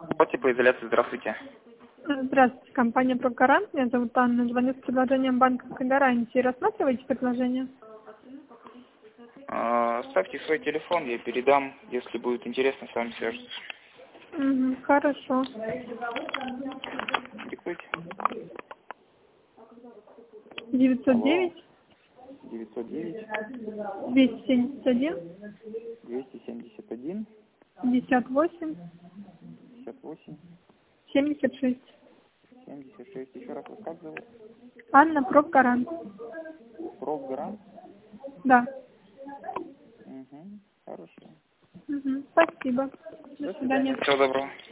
По теплоизоляции, здравствуйте. Здравствуйте, компания «Прогарант». Меня зовут Анна. Звоню с предложением банковской гарантии. Рассматриваете предложение? Ставьте свой телефон, я передам. Если будет интересно, с вами свяжутся. Хорошо. Диктуйте. 909 909 271 271 58 58 76. 76. Еще раз, вас как зовут? Анна, «Прогарант». Прогарант? Да. Хорошо. Спасибо. До свидания. Всего доброго.